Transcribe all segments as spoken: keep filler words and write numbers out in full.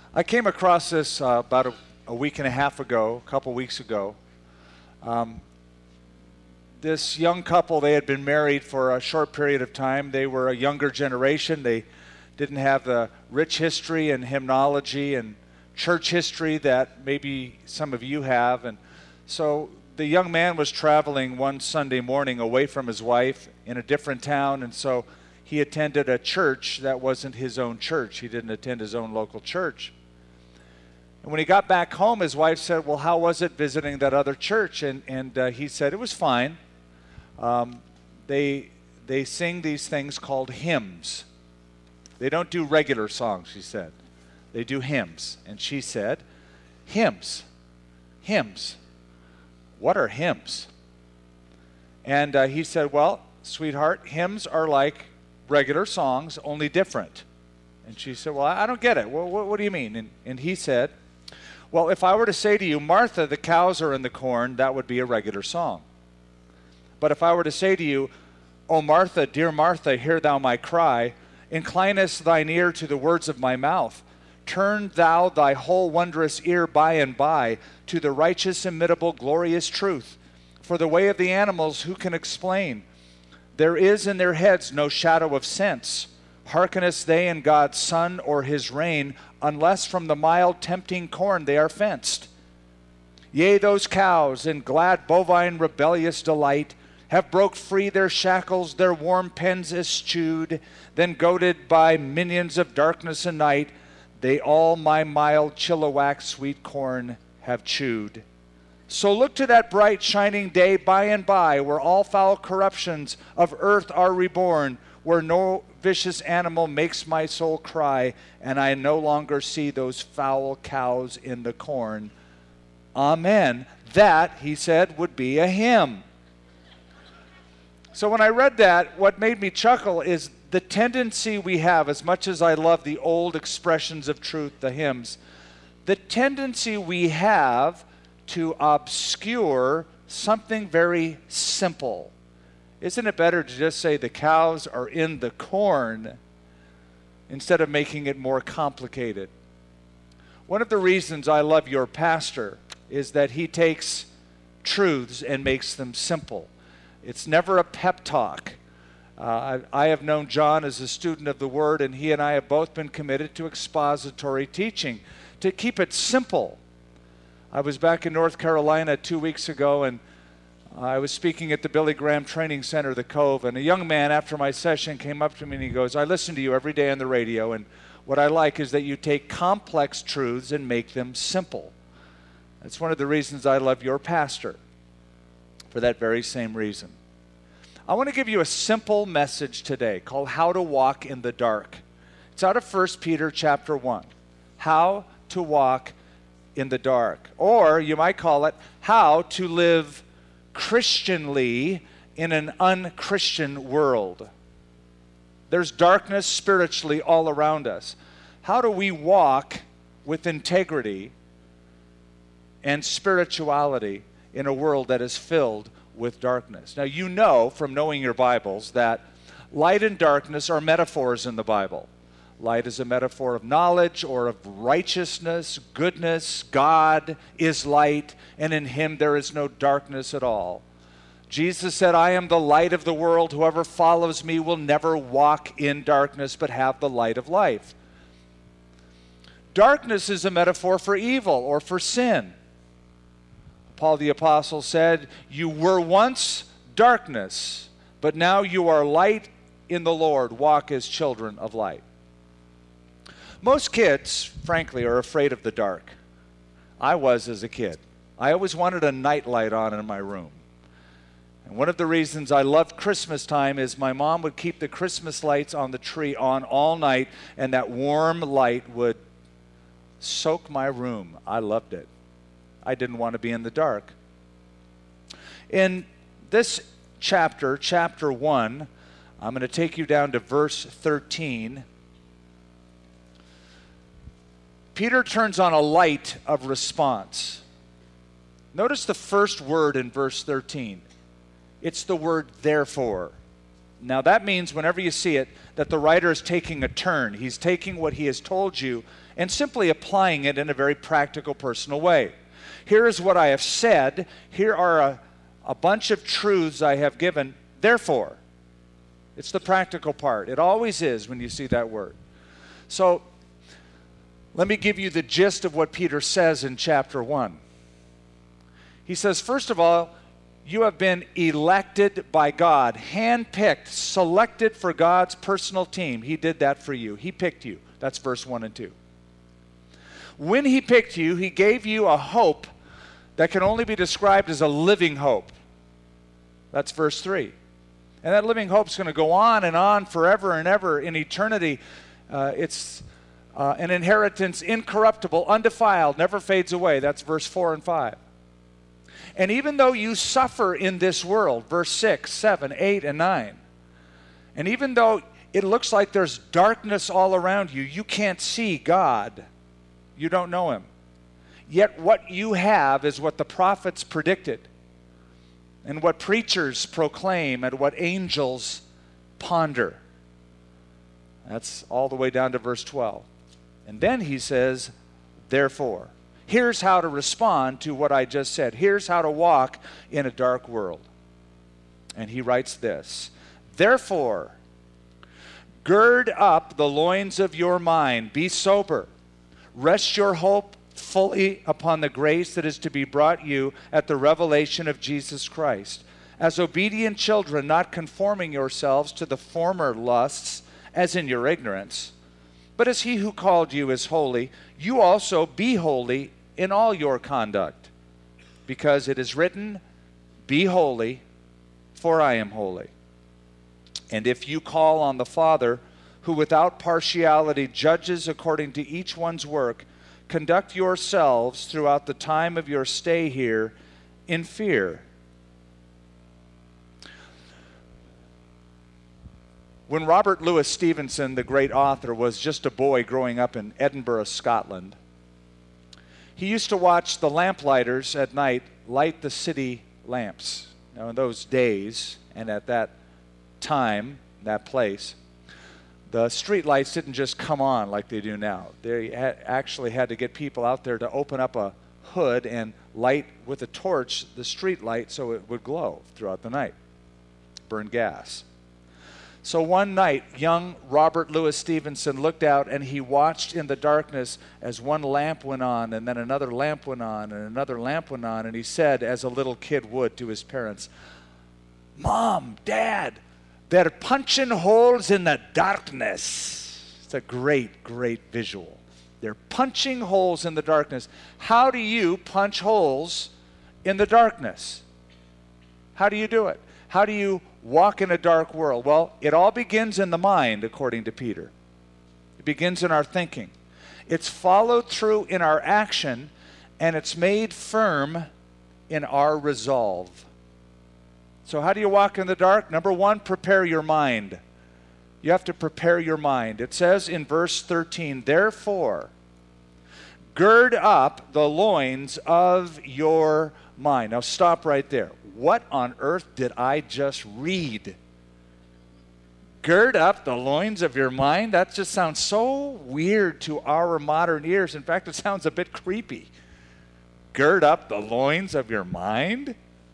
I came across this uh, about a, a week and a half ago, a couple weeks ago. Um, this young couple, they had been married for a short period of time. They were a younger generation. They didn't have the rich history and hymnology and church history that maybe some of you have. And so the young man was traveling one Sunday morning away from his wife in a different town, and so he attended a church that wasn't his own church. He didn't attend his own local church. And when he got back home, his wife said, well, how was it visiting that other church? And, and uh, he said, it was fine. Um, they, they sing these things called hymns. They don't do regular songs, she said. They do hymns. And she said, hymns, hymns. What are hymns? And uh, he said, well, sweetheart, hymns are like regular songs, only different. And she said, well, I don't get it. Well, what, what do you mean? And, and he said, well, if I were to say to you, Martha, the cows are in the corn, that would be a regular song. But if I were to say to you, O Martha, dear Martha, hear thou my cry, inclinest thine ear to the words of my mouth, turn thou thy whole wondrous ear by and by to the righteous, imitable, glorious truth. For the way of the animals who can explain? There is in their heads no shadow of sense. Hearkeneth they in God's sun or his rain, unless from the mild tempting corn they are fenced. Yea, those cows in glad bovine rebellious delight have broke free their shackles, their warm pens eschewed, then goaded by minions of darkness and night, they all my mild chilliwack sweet corn have chewed. So look to that bright shining day by and by, where all foul corruptions of earth are reborn, where no vicious animal makes my soul cry, and I no longer see those foul cows in the corn. Amen. That, he said, would be a hymn. So when I read that, what made me chuckle is the tendency we have, as much as I love the old expressions of truth, the hymns, the tendency we have to obscure something very simple. Isn't it better to just say the cows are in the corn instead of making it more complicated? One of the reasons I love your pastor is that he takes truths and makes them simple. It's never a pep talk. Uh, I, I have known John as a student of the Word, and he and I have both been committed to expository teaching, to keep it simple. I was back in North Carolina two weeks ago, and I was speaking at the Billy Graham Training Center, the Cove, and a young man after my session came up to me and he goes, I listen to you every day on the radio, and what I like is that you take complex truths and make them simple. That's one of the reasons I love your pastor, for that very same reason. I want to give you a simple message today called How to Walk in the Dark. It's out of First Peter chapter one. How to walk in the dark. Or you might call it How to Live Christianly in an unchristian world. There's darkness spiritually all around us. How do we walk with integrity and spirituality in a world that is filled with darkness? Now, you know from knowing your Bibles that light and darkness are metaphors in the Bible. Light is a metaphor of knowledge or of righteousness, goodness. God is light, and in him there is no darkness at all. Jesus said, I am the light of the world. Whoever follows me will never walk in darkness, but have the light of life. Darkness is a metaphor for evil or for sin. Paul the Apostle said, you were once darkness, but now you are light in the Lord. Walk as children of light. Most kids, frankly, are afraid of the dark. I was as a kid. I always wanted a night light on in my room. And one of the reasons I loved Christmas time is my mom would keep the Christmas lights on the tree on all night, and that warm light would soak my room. I loved it. I didn't want to be in the dark. In this chapter, chapter one, I'm going to take you down to verse thirteen. Peter turns on a light of response. Notice the first word in verse thirteen. It's the word therefore. Now that means whenever you see it, that the writer is taking a turn. He's taking what he has told you and simply applying it in a very practical, personal way. Here is what I have said. Here are a, a bunch of truths I have given. Therefore, it's the practical part. It always is when you see that word. So, let me give you the gist of what Peter says in chapter one. He says, first of all, you have been elected by God, handpicked, selected for God's personal team. He did that for you. He picked you. That's verse one and two. When he picked you, he gave you a hope that can only be described as a living hope. That's verse three. And that living hope is going to go on and on forever and ever in eternity. Uh, it's uh, an inheritance incorruptible, undefiled, never fades away. That's verse four and five. And even though you suffer in this world, verse six, seven, eight, and nine, and even though it looks like there's darkness all around you, you can't see God. You don't know him. Yet what you have is what the prophets predicted, and what preachers proclaim, and what angels ponder. That's all the way down to verse twelve. And then he says, therefore, here's how to respond to what I just said. Here's how to walk in a dark world. And he writes this, therefore, gird up the loins of your mind, be sober, rest your hope fully upon the grace that is to be brought you at the revelation of Jesus Christ. As obedient children, not conforming yourselves to the former lusts, as in your ignorance, but as he who called you is holy, you also be holy in all your conduct. Because it is written, be holy, for I am holy. And if you call on the Father, who without partiality judges according to each one's work, conduct yourselves throughout the time of your stay here in fear. When Robert Louis Stevenson, the great author, was just a boy growing up in Edinburgh, Scotland, he used to watch the lamplighters at night light the city lamps. Now, in those days and at that time, that place, the street lights didn't just come on like they do now. They ha actually had to get people out there to open up a hood and light with a torch the street light so it would glow throughout the night, burn gas. So one night, young Robert Louis Stevenson looked out and he watched in the darkness as one lamp went on and then another lamp went on and another lamp went on, and he said, as a little kid would to his parents, Mom, Dad, they're punching holes in the darkness. It's a great, great visual. They're punching holes in the darkness. How do you punch holes in the darkness? How do you do it? How do you walk in a dark world? Well, it all begins in the mind, according to Peter. It begins in our thinking. It's followed through in our action, and it's made firm in our resolve. So how do you walk in the dark? Number one, prepare your mind. You have to prepare your mind. It says in verse thirteen, therefore, gird up the loins of your mind. Now stop right there. What on earth did I just read? Gird up the loins of your mind? That just sounds so weird to our modern ears. In fact, it sounds a bit creepy. Gird up the loins of your mind?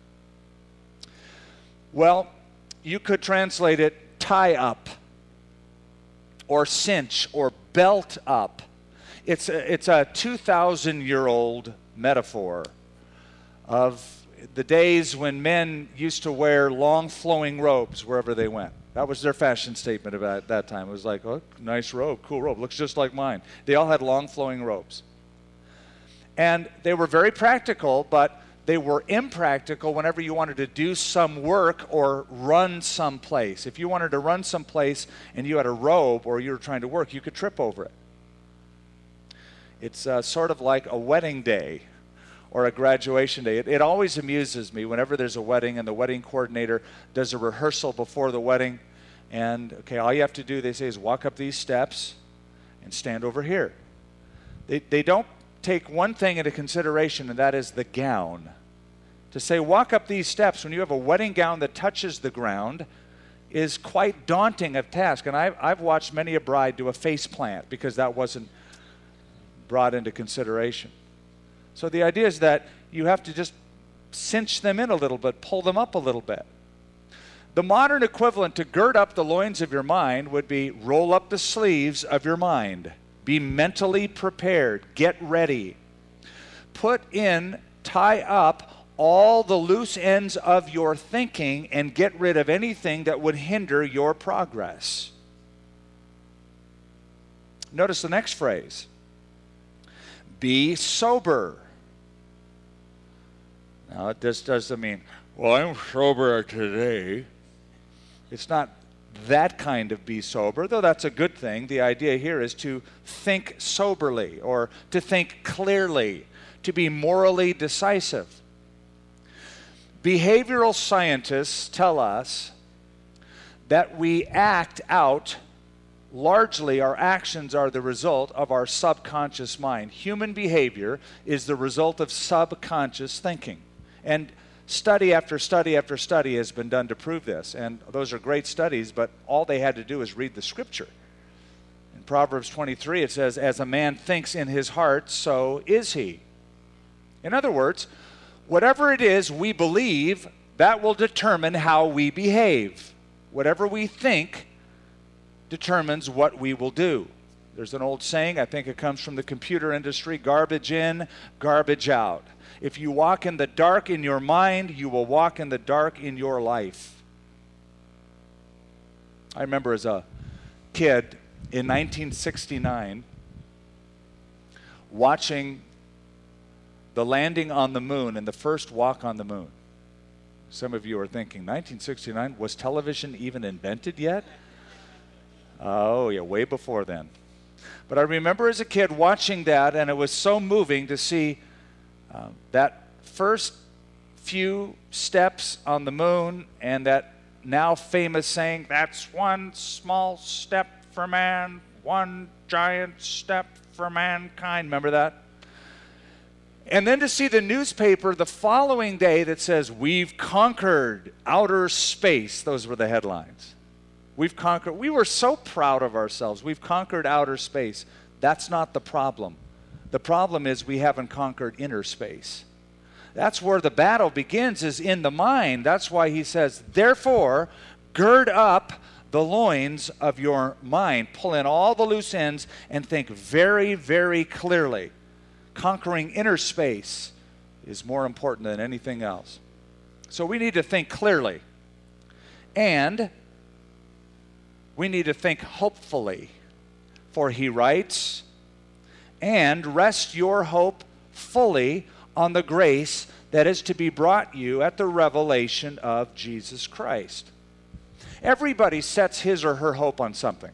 Well, you could translate it tie up or cinch or belt up. It's a, it's a two thousand year old metaphor of the days when men used to wear long flowing robes wherever they went. That was their fashion statement about that time. It was like, oh, nice robe, cool robe, looks just like mine. They all had long flowing robes. And they were very practical, but they were impractical whenever you wanted to do some work or run someplace. If you wanted to run someplace and you had a robe or you were trying to work, you could trip over it. It's uh, sort of like a wedding day or a graduation day. It, it always amuses me whenever there's a wedding and the wedding coordinator does a rehearsal before the wedding. And, okay, all you have to do, they say, is walk up these steps and stand over here. They, they don't take one thing into consideration, and that is the gown. To say walk up these steps when you have a wedding gown that touches the ground, is quite daunting of task. And I've, I've watched many a bride do a face plant because that wasn't brought into consideration. So the idea is that you have to just cinch them in a little bit, pull them up a little bit. The modern equivalent to gird up the loins of your mind would be roll up the sleeves of your mind. Be mentally prepared. Get ready. Put in, tie up all the loose ends of your thinking and get rid of anything that would hinder your progress. Notice the next phrase. Be sober. Now, this doesn't mean, well, I'm sober today. It's not that kind of be sober, though that's a good thing. The idea here is to think soberly or to think clearly, to be morally decisive. Behavioral scientists tell us that we act out, largely our actions are the result of our subconscious mind. Human behavior is the result of subconscious thinking. And study after study after study has been done to prove this. And those are great studies, but all they had to do is read the scripture. In Proverbs twenty-three, it says, as a man thinks in his heart, so is he. In other words, whatever it is we believe, that will determine how we behave. Whatever we think determines what we will do. There's an old saying, I think it comes from the computer industry, garbage in, garbage out. If you walk in the dark in your mind, you will walk in the dark in your life. I remember as a kid in nineteen sixty-nine watching the landing on the moon and the first walk on the moon. Some of you are thinking, nineteen sixty-nine, was television even invented yet? Oh, yeah, way before then. But I remember as a kid watching that, and it was so moving to see uh, that first few steps on the moon and that now famous saying, that's one small step for man, one giant step for mankind. Remember that? And then to see the newspaper the following day that says, we've conquered outer space. Those were the headlines. We've conquered. We were so proud of ourselves. We've conquered outer space. That's not the problem. The problem is we haven't conquered inner space. That's where the battle begins, is in the mind. That's why he says, therefore, gird up the loins of your mind. Pull in all the loose ends and think very, very clearly. Conquering inner space is more important than anything else. So we need to think clearly. And we need to think hopefully. For he writes, and rest your hope fully on the grace that is to be brought you at the revelation of Jesus Christ. Everybody sets his or her hope on something.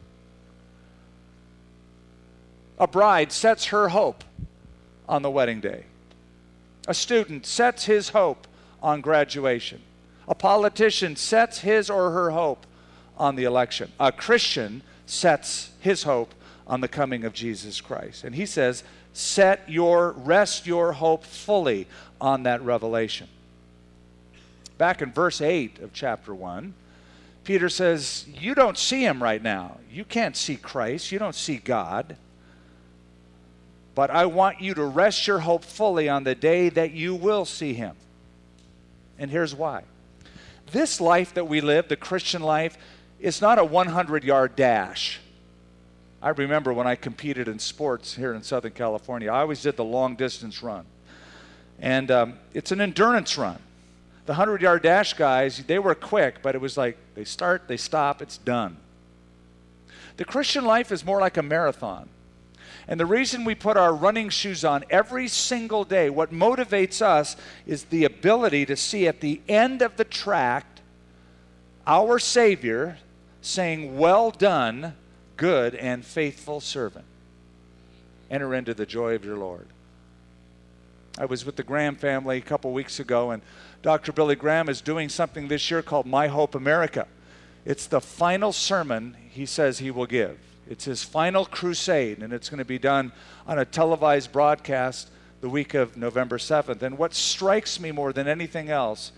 A bride sets her hope on the wedding day. A student sets his hope on graduation. A politician sets his or her hope on the election. A Christian sets his hope on the coming of Jesus Christ. And he says, set your, rest your hope fully on that revelation. Back in verse eight of chapter one, Peter says, you don't see him right now. You can't see Christ. You don't see God. But I want you to rest your hope fully on the day that you will see him. And here's why. This life that we live, the Christian life, is not a hundred-yard dash. I remember when I competed in sports here in Southern California, I always did the long-distance run. And um, it's an endurance run. The hundred-yard dash guys, they were quick, but it was like they start, they stop, it's done. The Christian life is more like a marathon. And the reason we put our running shoes on every single day, what motivates us is the ability to see at the end of the track our Savior saying, well done, good and faithful servant. Enter into the joy of your Lord. I was with the Graham family a couple weeks ago, and Doctor Billy Graham is doing something this year called My Hope America. It's the final sermon he says he will give. It's his final crusade, and it's going to be done on a televised broadcast the week of November seventh. And what strikes me more than anything else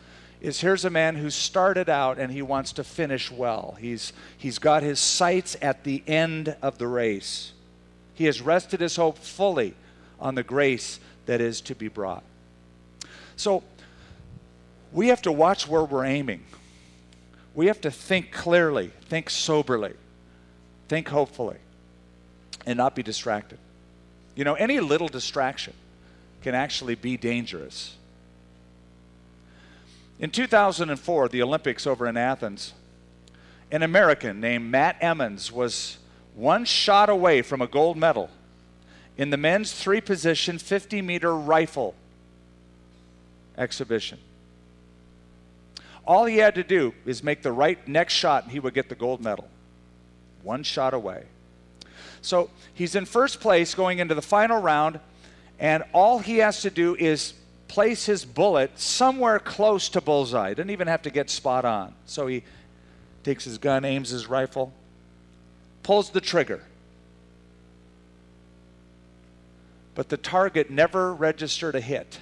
is here's a man who started out and he wants to finish well. He's, he's got his sights at the end of the race. He has rested his hope fully on the grace that is to be brought. So we have to watch where we're aiming. We have to think clearly, think soberly, think hopefully, and not be distracted. You know, any little distraction can actually be dangerous. In two thousand four, the Olympics over in Athens, an American named Matt Emmons was one shot away from a gold medal in the men's three-position fifty meter rifle exhibition. All he had to do is make the right next shot and he would get the gold medal. One shot away. So he's in first place going into the final round, and all he has to do is place his bullet somewhere close to bullseye. Doesn't even have to get spot on. So he takes his gun, aims his rifle, pulls the trigger. But the target never registered a hit.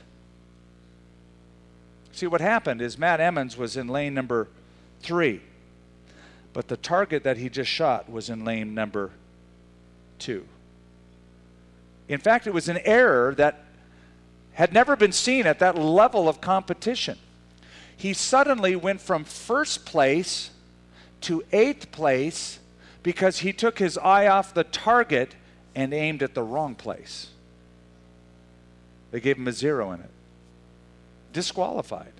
See, what happened is Matt Emmons was in lane number three, but the target that he just shot was in lane number two. In fact, it was an error that had never been seen at that level of competition. He suddenly went from first place to eighth place because he took his eye off the target and aimed at the wrong place. They gave him a zero in it. Disqualified.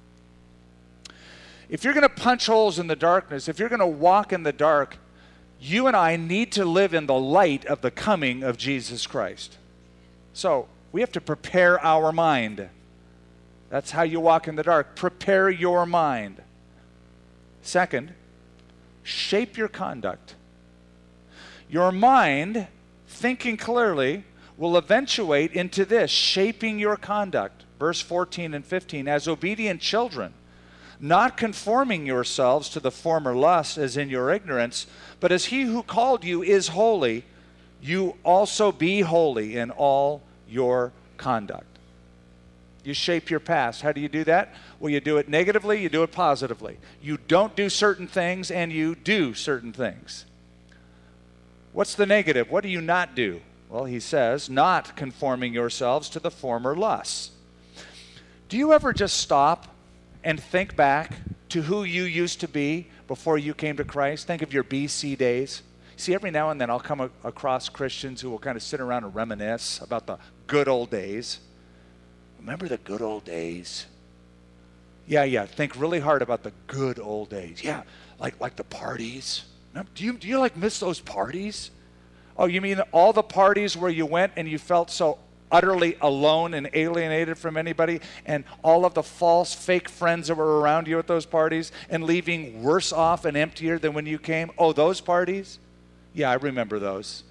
If you're going to punch holes in the darkness, if you're going to walk in the dark, you and I need to live in the light of the coming of Jesus Christ. So we have to prepare our mind. That's how you walk in the dark. Prepare your mind. Second, shape your conduct. Your mind, thinking clearly, will eventuate into this, shaping your conduct. Verse fourteen and fifteen, as obedient children, not conforming yourselves to the former lusts as in your ignorance, but as he who called you is holy, you also be holy in all your conduct. You shape your past. How do you do that? Well, you do it negatively, you do it positively. You don't do certain things and you do certain things. What's the negative? What do you not do? Well, he says, not conforming yourselves to the former lusts. Do you ever just stop and think back to who you used to be before you came to Christ? Think of your B C days. See, every now and then I'll come a- across Christians who will kind of sit around and reminisce about the good old days. Remember the good old days? Yeah, yeah, think really hard about the good old days. Yeah, like like the parties. Do you, do you like miss those parties? Oh, you mean all the parties where you went and you felt so utterly alone and alienated from anybody, and all of the false, fake friends that were around you at those parties, and leaving worse off and emptier than when you came? Oh, those parties? Yeah, I remember those.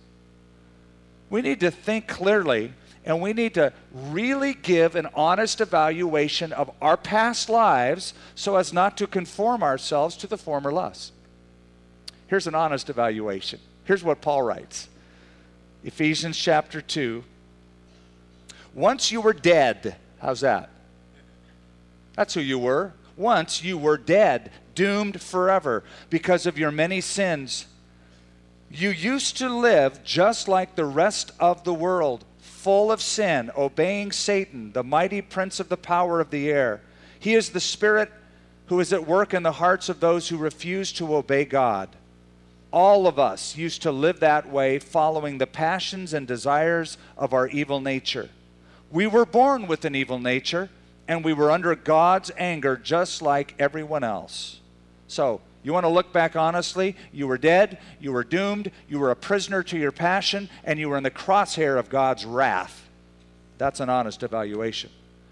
We need to think clearly, and we need to really give an honest evaluation of our past lives so as not to conform ourselves to the former lusts. Here's an honest evaluation. Here's what Paul writes. Ephesians chapter two. Once you were dead. How's that? That's who you were. Once you were dead, doomed forever because of your many sins. You used to live just like the rest of the world, full of sin, obeying Satan, the mighty prince of the power of the air. He is the spirit who is at work in the hearts of those who refuse to obey God. All of us used to live that way, following the passions and desires of our evil nature. We were born with an evil nature, and we were under God's anger just like everyone else. So, you want to look back honestly? You were dead, you were doomed, you were a prisoner to your passion, and you were in the crosshair of God's wrath. That's an honest evaluation.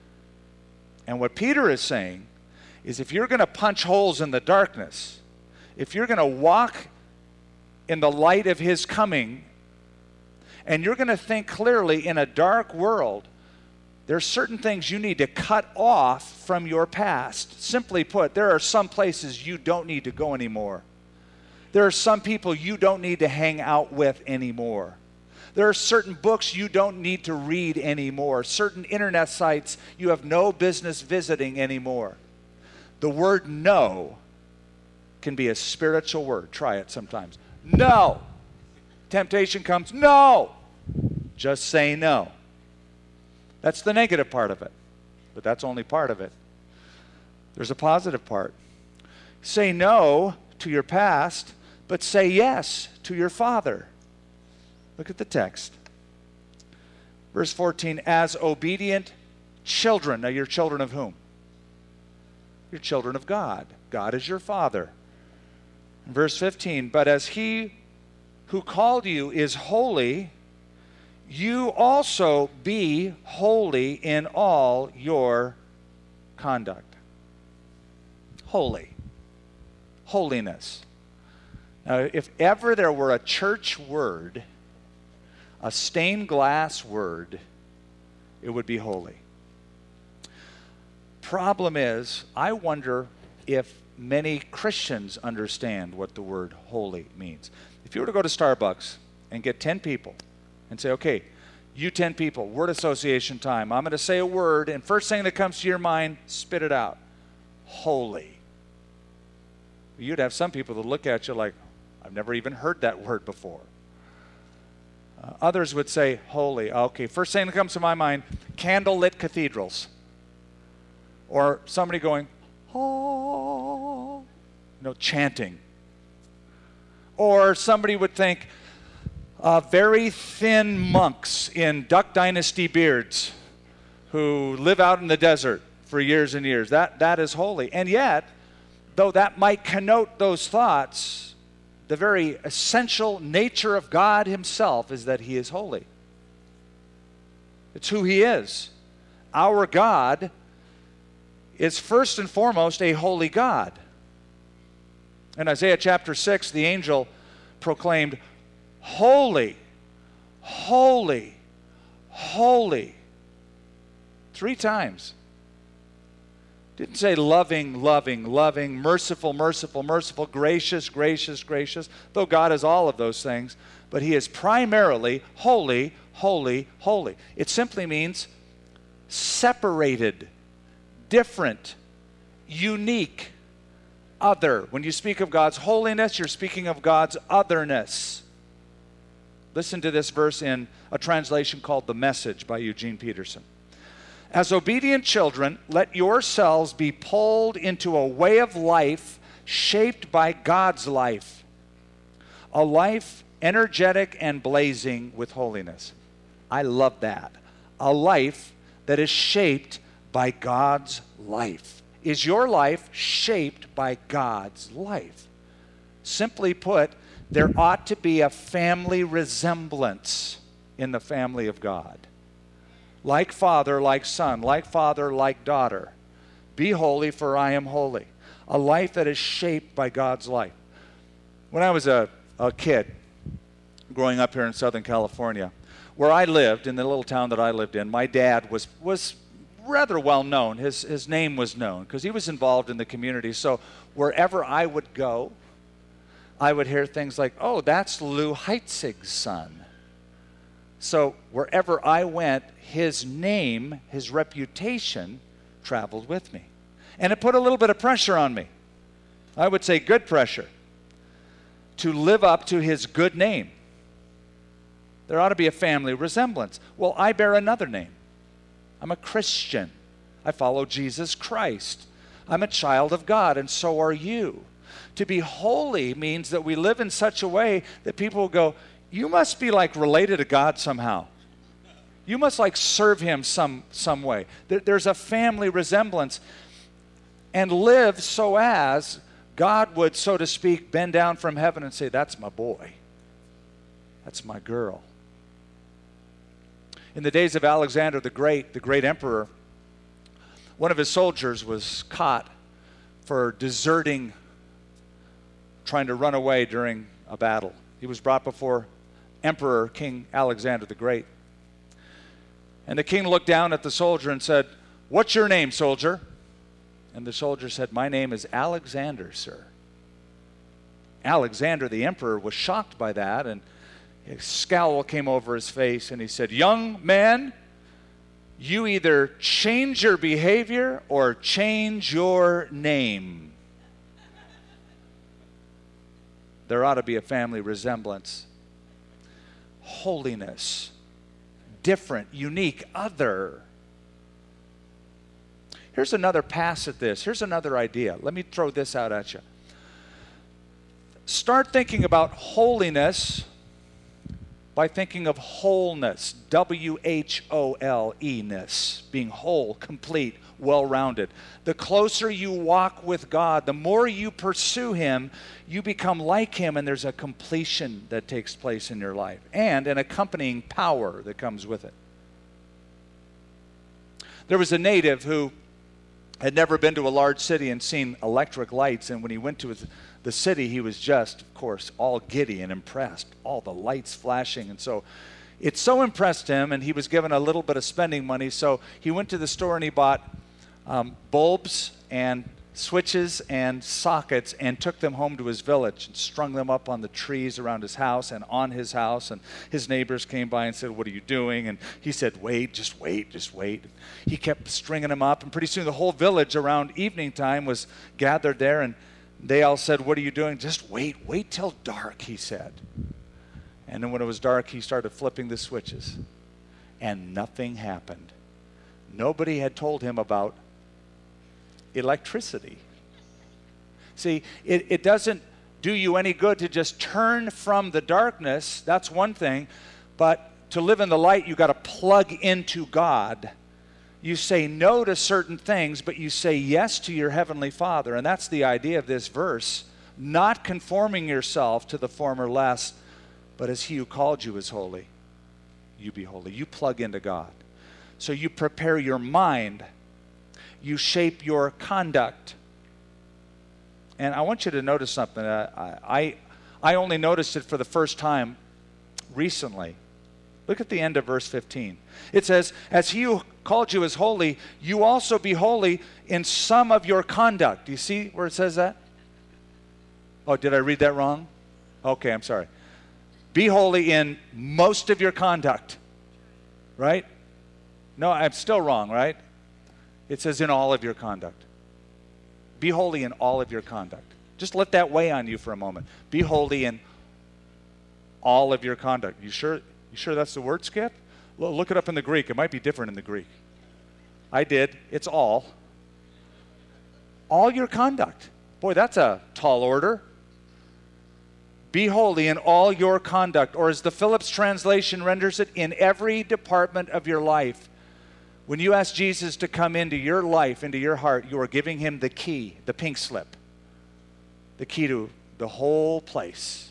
And what Peter is saying is if you're going to punch holes in the darkness, if you're going to walk in the light of his coming, and you're going to think clearly in a dark world, there are certain things you need to cut off from your past. Simply put, there are some places you don't need to go anymore. There are some people you don't need to hang out with anymore. There are certain books you don't need to read anymore. Certain internet sites you have no business visiting anymore. The word no can be a spiritual word. Try it sometimes. No. Temptation comes, no. Just say no. That's the negative part of it, but that's only part of it. There's a positive part. Say no to your past, but say yes to your Father. Look at the text. Verse fourteen, as obedient children. Now you're children of whom? You're children of God. God is your Father. Verse fifteen, but as he who called you is holy, you also be holy in all your conduct. Holy. Holiness. Now, if ever there were a church word, a stained glass word, it would be holy. Problem is, I wonder if many Christians understand what the word holy means. If you were to go to Starbucks and get ten people and say, okay, you ten people, word association time. I'm going to say a word, and first thing that comes to your mind, spit it out. Holy. You'd have some people that look at you like, I've never even heard that word before. Uh, others would say, holy. Okay, first thing that comes to my mind, candlelit cathedrals. Or somebody going, oh, you know, chanting. Or somebody would think, uh, very thin monks in Duck Dynasty beards who live out in the desert for years and years. That, that is holy. And yet, though that might connote those thoughts, the very essential nature of God himself is that he is holy. It's who he is. Our God is first and foremost a holy God. In Isaiah chapter six, the angel proclaimed, holy, holy, holy. Three times. Didn't say loving, loving, loving, merciful, merciful, merciful, gracious, gracious, gracious, though God is all of those things, but he is primarily holy, holy, holy. It simply means separated, different, unique, other. When you speak of God's holiness, you're speaking of God's otherness. Listen to this verse in a translation called The Message by Eugene Peterson. As obedient children, let yourselves be pulled into a way of life shaped by God's life, a life energetic and blazing with holiness. I love that. A life that is shaped by God's life. Is your life shaped by God's life? Simply put, there ought to be a family resemblance in the family of God. Like father, like son, like father, like daughter. Be holy, for I am holy. A life that is shaped by God's life. When I was a, a kid, growing up here in Southern California, where I lived, in the little town that I lived in, my dad was, was rather well known. His, his name was known because he was involved in the community. So wherever I would go, I would hear things like, oh, that's Lou Heitzig's son. So wherever I went, his name, his reputation traveled with me. And it put a little bit of pressure on me. I would say good pressure to live up to his good name. There ought to be a family resemblance. Well, I bear another name. I'm a Christian. I follow Jesus Christ. I'm a child of God, and so are you. To be holy means that we live in such a way that people will go, you must be like related to God somehow. You must like serve him some, some way. There, there's a family resemblance. And live so as God would, so to speak, bend down from heaven and say, that's my boy. That's my girl. In the days of Alexander the Great, the great emperor, one of his soldiers was caught for deserting, trying to run away during a battle. He was brought before Emperor King Alexander the Great. And the king looked down at the soldier and said, what's your name, soldier? And the soldier said, my name is Alexander, sir. Alexander the emperor was shocked by that, and a scowl came over his face, and he said, young man, You either change your behavior or change your name. There ought to be a family resemblance. Holiness. Different, unique, other. Here's another pass at this. Here's another idea. Let me throw this out at you. Start thinking about holiness by thinking of wholeness, W H O L E-ness, being whole, complete, well-rounded. The closer you walk with God, the more you pursue Him, you become like Him, and there's a completion that takes place in your life, and an accompanying power that comes with it. There was a native who had never been to a large city and seen electric lights, and when he went to his, the city, he was just, of course, all giddy and impressed, all the lights flashing. And so it so impressed him, and he was given a little bit of spending money, so he went to the store and he bought um, bulbs and switches and sockets and took them home to his village and strung them up on the trees around his house and on his house. And his neighbors came by and said, "What are you doing?" And he said, "Wait, just wait, just wait." He kept stringing them up, and pretty soon the whole village around evening time was gathered there, and they all said, "What are you doing?" "Just wait, wait till dark," he said. And then when it was dark, he started flipping the switches, and nothing happened. Nobody had told him about electricity. See, it, it doesn't do you any good to just turn from the darkness. That's one thing. But to live in the light, you've got to plug into God. You say no to certain things, but you say yes to your Heavenly Father. And that's the idea of this verse. Not conforming yourself to the former less, but as He who called you is holy, you be holy. You plug into God. So you prepare your mind. You shape your conduct. And I want you to notice something. Uh, I, I only noticed it for the first time recently. Look at the end of verse fifteen. It says, "As He who called you is holy, you also be holy in some of your conduct." Do you see where it says that? Oh, did I read that wrong? Okay, I'm sorry. Be holy in most of your conduct. Right? No, I'm still wrong, right? It says in all of your conduct. Be holy in all of your conduct. Just let that weigh on you for a moment. Be holy in all of your conduct. You sure, you sure that's the word, Skip? Look it up in the Greek. It might be different in the Greek. I did. It's all. All your conduct. Boy, that's a tall order. Be holy in all your conduct. Or as the Phillips translation renders it, in every department of your life. When you ask Jesus to come into your life, into your heart, you are giving Him the key, the pink slip, the key to the whole place.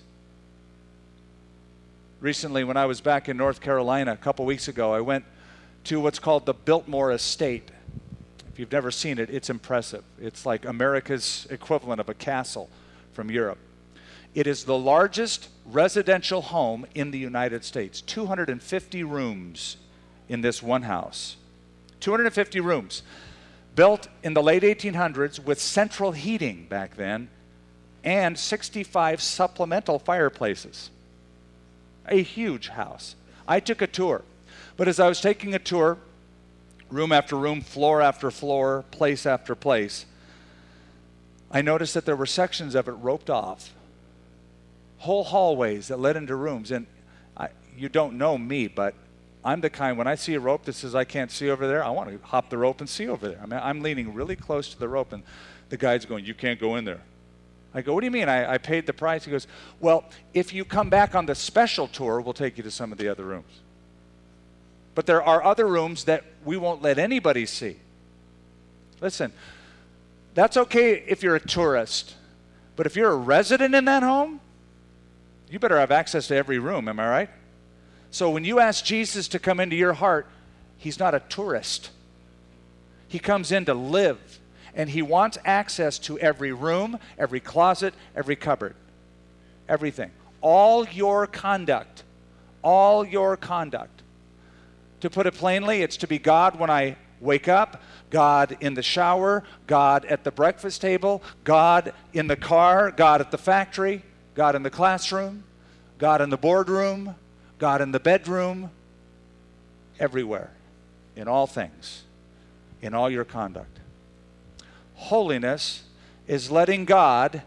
Recently, when I was back in North Carolina a couple weeks ago, I went to what's called the Biltmore Estate. If you've never seen it, it's impressive. It's like America's equivalent of a castle from Europe. It is the largest residential home in the United States, two hundred fifty rooms in this one house. two hundred fifty rooms, built in the late eighteen hundreds with central heating back then, and sixty-five supplemental fireplaces. A huge house. I took a tour, but as I was taking a tour, room after room, floor after floor, place after place, I noticed that there were sections of it roped off. Whole hallways that led into rooms. And I, you don't know me, but I'm the kind, when I see a rope that says I can't see over there, I want to hop the rope and see over there. I mean, I'm leaning really close to the rope, and the guide's going, "You can't go in there." I go, "What do you mean? I, I paid the price." He goes, "Well, if you come back on the special tour, we'll take you to some of the other rooms. But there are other rooms that we won't let anybody see." Listen, that's okay if you're a tourist, but if you're a resident in that home, you better have access to every room, am I right? So when you ask Jesus to come into your heart, He's not a tourist. He comes in to live, and He wants access to every room, every closet, every cupboard, everything. All your conduct, all your conduct. To put it plainly, it's to be God when I wake up, God in the shower, God at the breakfast table, God in the car, God at the factory, God in the classroom, God in the boardroom, God in the bedroom, everywhere. in all things, in all your conduct. Holiness is letting God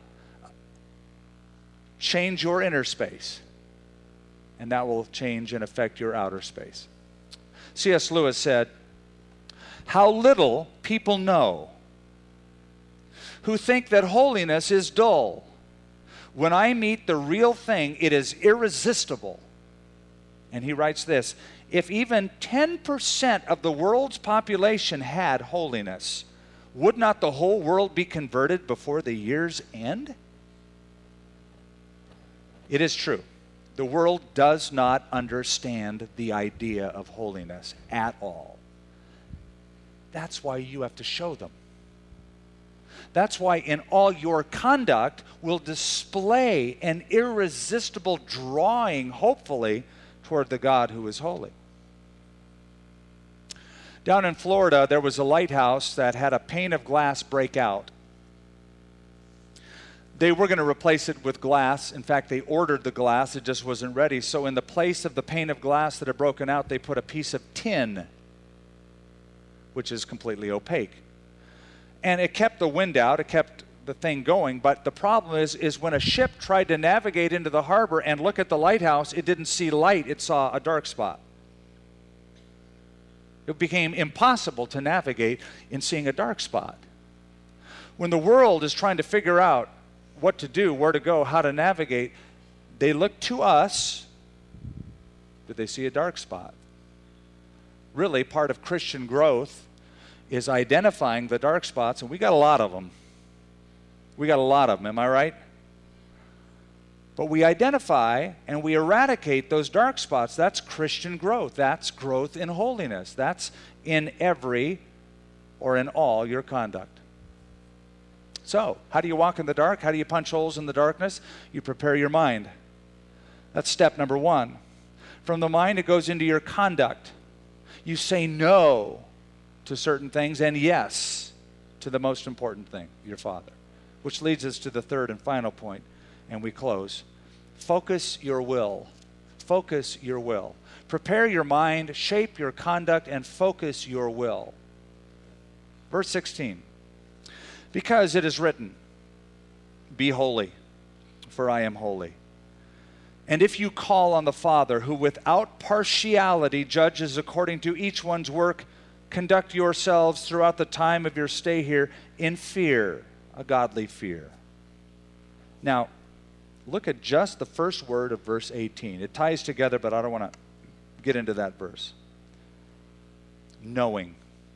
change your inner space, and that will change and affect your outer space. C S Lewis said, "How little people know who think that holiness is dull. When I meet the real thing, it is irresistible." And he writes this, "If even ten percent of the world's population had holiness, would not the whole world be converted before the year's end?" It is true. The world does not understand the idea of holiness at all. That's why you have to show them. That's why in all your conduct will display an irresistible drawing, hopefully, toward the God who is holy. Down in Florida, there was a lighthouse that had a pane of glass break out. They were going to replace it with glass. In fact, they ordered the glass. It just wasn't ready. So in the place of the pane of glass that had broken out, they put a piece of tin, which is completely opaque. And it kept the wind out. It kept the thing going. But the problem is, is when a ship tried to navigate into the harbor and look at the lighthouse, it didn't see light. It saw a dark spot. It became impossible to navigate in seeing a dark spot. When the world is trying to figure out what to do, where to go, how to navigate, they look to us. Did they see a dark spot? Really, part of Christian growth is identifying the dark spots, and we got a lot of them. We got a lot of them, am I right? But we identify and we eradicate those dark spots. That's Christian growth. That's growth in holiness. That's in every or in all your conduct. So, how do you walk in the dark? How do you punch holes in the darkness? You prepare your mind. That's step number one. From the mind, it goes into your conduct. You say no to certain things and yes to the most important thing, your Father. Which leads us to the third and final point, and we close. Focus your will. Focus your will. Prepare your mind, shape your conduct, and focus your will. Verse sixteen. Because it is written, "Be holy, for I am holy." And if you call on the Father, who without partiality judges according to each one's work, conduct yourselves throughout the time of your stay here in fear, a godly fear. Now, look at just the first word of verse eighteen. It ties together, but I don't want to get into that verse. Knowing.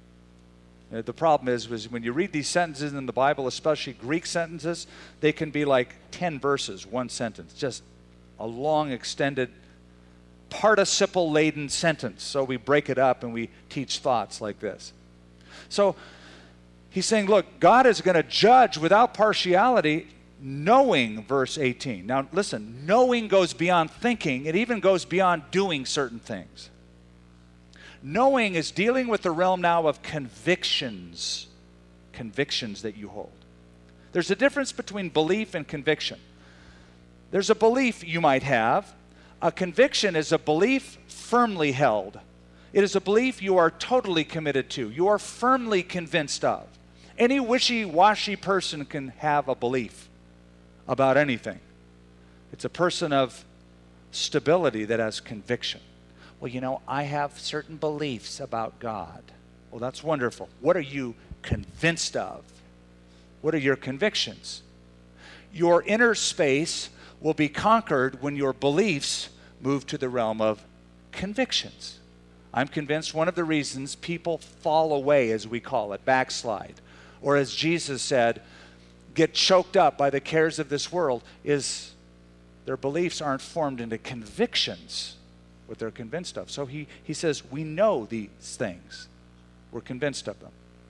The problem is, is when you read these sentences in the Bible, especially Greek sentences, they can be like ten verses, one sentence. Just a long, extended, participle-laden sentence. So we break it up and we teach thoughts like this. So he's saying, look, God is going to judge without partiality, knowing, verse eighteen. Now listen, knowing goes beyond thinking. It even goes beyond doing certain things. Knowing is dealing with the realm now of convictions, convictions that you hold. There's a difference between belief and conviction. There's a belief you might have. A conviction is a belief firmly held. It is a belief you are totally committed to. You are firmly convinced of. Any wishy-washy person can have a belief about anything. It's a person of stability that has conviction. Well, you know, I have certain beliefs about God. Well, that's wonderful. What are you convinced of? What are your convictions? Your inner space will be conquered when your beliefs move to the realm of convictions. I'm convinced one of the reasons people fall away, as we call it, backslide, or as Jesus said, get choked up by the cares of this world, is their beliefs aren't formed into convictions, what they're convinced of. So he, he says, we know these things. We're convinced of them.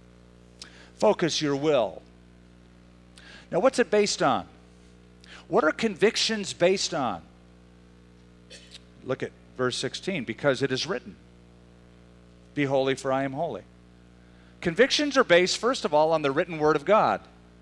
Focus your will. Now, what's it based on? What are convictions based on? Look at verse sixteen. Because it is written, "Be holy, for I am holy." Convictions are based, first of all, on the written word of God.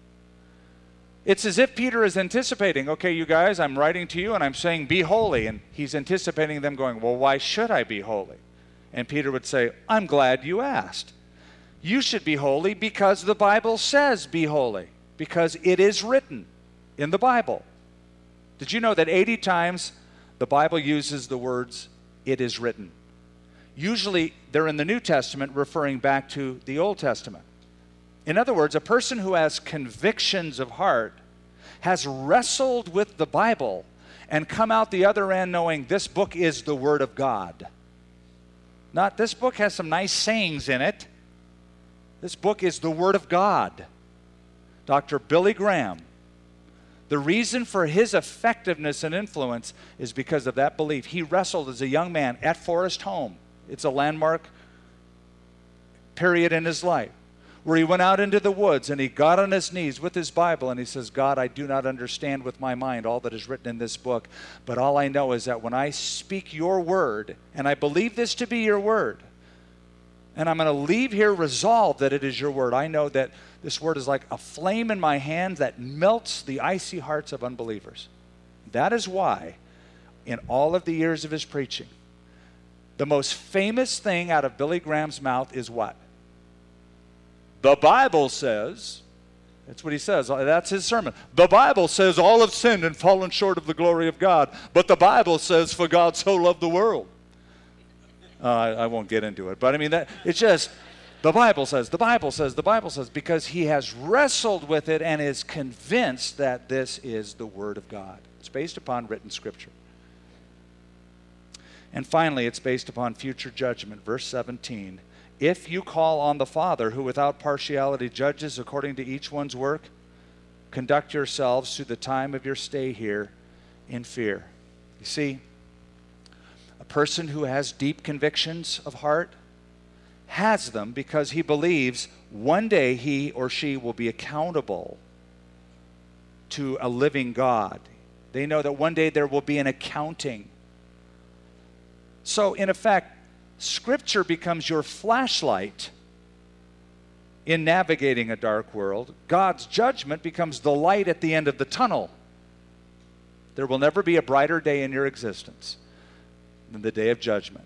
It's as if Peter is anticipating, okay, you guys, I'm writing to you and I'm saying, be holy. And he's anticipating them going, well, why should I be holy? And Peter would say, I'm glad you asked. You should be holy because the Bible says be holy, because it is written in the Bible. Did you know that eighty times the Bible uses the words, it is written? Usually they're in the New Testament referring back to the Old Testament. In other words, a person who has convictions of heart has wrestled with the Bible and come out the other end knowing this book is the Word of God. Not this book has some nice sayings in it. This book is the Word of God. Doctor Billy Graham, the reason for his effectiveness and influence is because of that belief. He wrestled as a young man at Forest Home. It's a landmark period in his life where he went out into the woods and he got on his knees with his Bible and he says, God, I do not understand with my mind all that is written in this book, but all I know is that when I speak your word, and I believe this to be your word, and I'm going to leave here resolved that it is your word, I know that this word is like a flame in my hand that melts the icy hearts of unbelievers. That is why, in all of the years of his preaching, the most famous thing out of Billy Graham's mouth is what? The Bible says, that's what he says, that's his sermon. The Bible says all have sinned and fallen short of the glory of God, but the Bible says for God so loved the world. Uh, I, I won't get into it, but I mean, that it's just, the Bible says, the Bible says, the Bible says, because he has wrestled with it and is convinced that this is the Word of God. It's based upon written Scripture. And finally, it's based upon future judgment. Verse seventeen, if you call on the Father, who without partiality judges according to each one's work, conduct yourselves through the time of your stay here in fear. You see, a person who has deep convictions of heart has them because he believes one day he or she will be accountable to a living God. They know that one day there will be an accounting. So, in effect, Scripture becomes your flashlight in navigating a dark world. God's judgment becomes the light at the end of the tunnel. There will never be a brighter day in your existence than the day of judgment.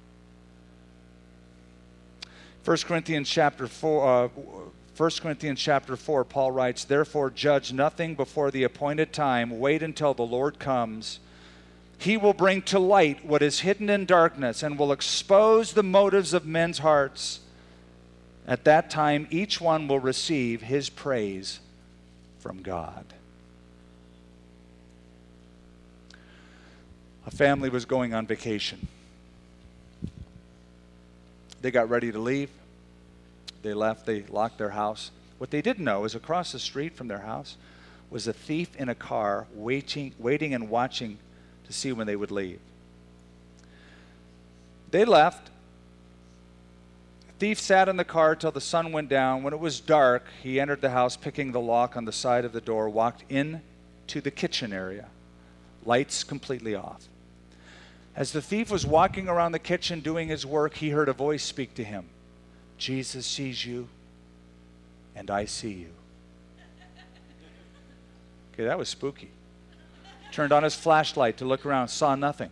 First Corinthians chapter four, uh, First Corinthians chapter four, Paul writes, therefore judge nothing before the appointed time. Wait until the Lord comes. He will bring to light what is hidden in darkness and will expose the motives of men's hearts. At that time, each one will receive his praise from God. A family was going on vacation. They got ready to leave. They left. They locked their house. What they didn't know is across the street from their house was a thief in a car waiting, waiting and watching to see when they would leave. They left. The thief sat in the car till the sun went down. When it was dark, he entered the house, picking the lock on the side of the door, walked into the kitchen area, lights completely off. As the thief was walking around the kitchen doing his work, he heard a voice speak to him. Jesus sees you, and I see you. Okay, that was spooky. Turned on his flashlight to look around, saw nothing.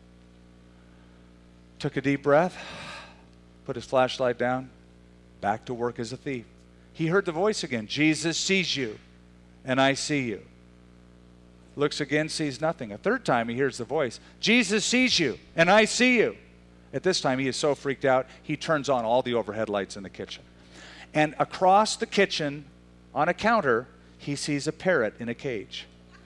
Took a deep breath, put his flashlight down, back to work as a thief. He heard the voice again. Jesus sees you, and I see you. Looks again, sees nothing. A third time he hears the voice. Jesus sees you, and I see you. At this time he is so freaked out, he turns on all the overhead lights in the kitchen. And across the kitchen, on a counter, he sees a parrot in a cage.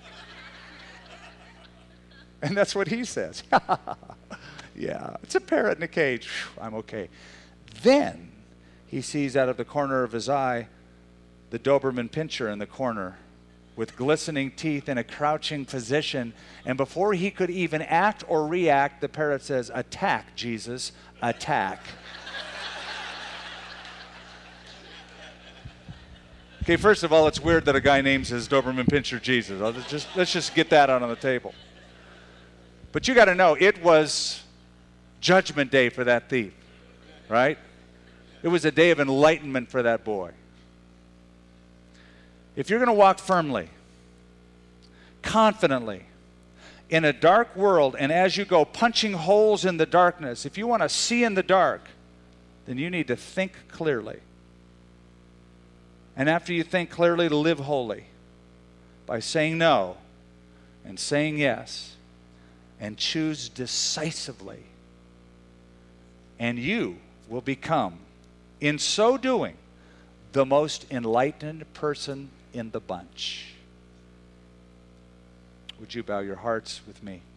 And that's what he says. Yeah, it's a parrot in a cage. Whew, I'm okay. Then he sees out of the corner of his eye the Doberman Pinscher in the corner with glistening teeth in a crouching position. And before he could even act or react, the parrot says, attack, Jesus, attack. Okay, first of all, it's weird that a guy names his Doberman Pinscher Jesus. Let's just, let's just get that out on the table. But you got to know, it was judgment day for that thief, right? It was a day of enlightenment for that boy. If you're going to walk firmly, confidently, in a dark world, and as you go punching holes in the darkness, if you want to see in the dark, then you need to think clearly. And after you think clearly, to live holy by saying no and saying yes, and choose decisively. And you will become, in so doing, the most enlightened person in the bunch. Would you bow your hearts with me?